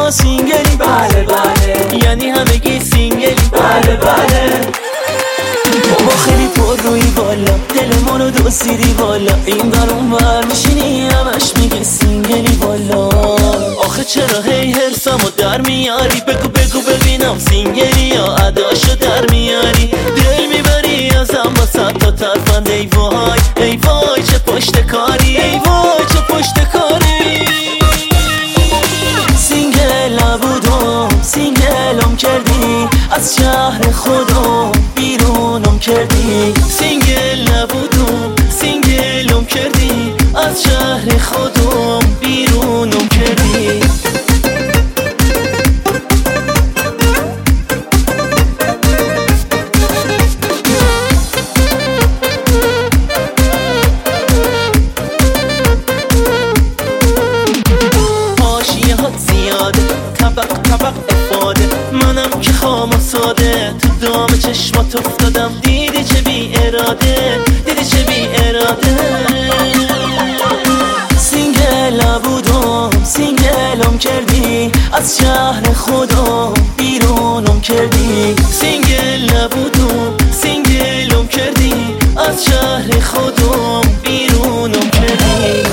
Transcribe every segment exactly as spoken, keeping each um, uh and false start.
شما سینگلی؟ بله بله. یعنی همگی سینگلی؟ بله بله. بابا خیلی پر روی بالا، دلمونو دوسیدی بالا، این بر اون بر میشینی همش میگه سینگلی بالا. آخه چرا هی هرسامو در میاری؟ بگو بگو ببینم سینگلی یا اداشو در میاری؟ دل میبری ازم با صد تا ترفند. ای وای ای وای چه پشت کاری، ای وای چه پشت کاری. سینگل نبودم سینگلم کردی، از شهر خودم بیرونم کردی. سینگل نبودم سینگلم کردی، از شهر خودم بیرونم کردی. حاشیه ها زیاده، طبق طبق افاده، منم که خام و ساده تو دام چشمات افتادم. دیدی چه بی اراده، دیدی چه بی اراده. سینگل نبودم سینگلم کردی، از شهر خودم بیرونم کردی. سینگل نبودم سینگلم کردی، از شهر خودم بیرونم کردی.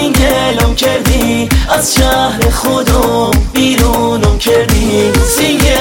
سینگلم کردی، از شهر خودم بیرونم کردی. سینگل